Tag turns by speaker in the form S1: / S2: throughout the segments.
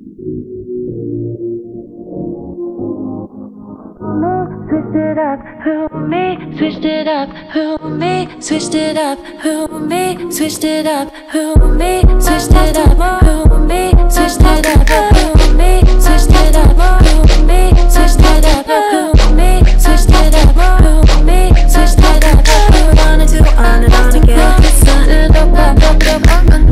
S1: Switched it up, who me? Switched it up, who me? Switched it up, who me? Switched it up, who me? Switched it up, who me? Switched it up, who me? Switched it up, who me? Switched it up, who me? Switched it up, who me? Switched it up, who on and two, on and on again. Switched it up, up, up, up, up, up,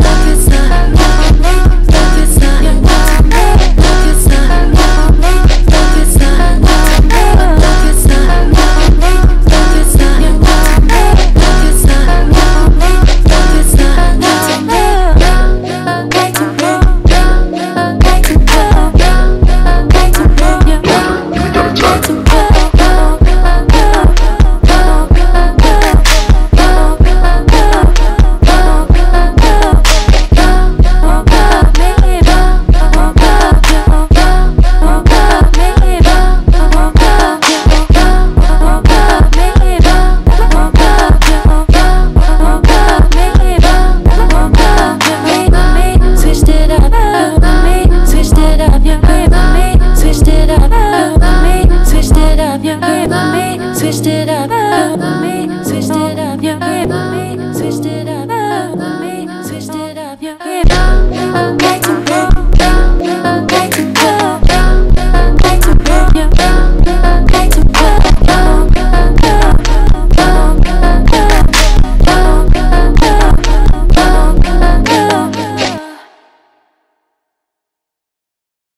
S1: switched it up, switched it up,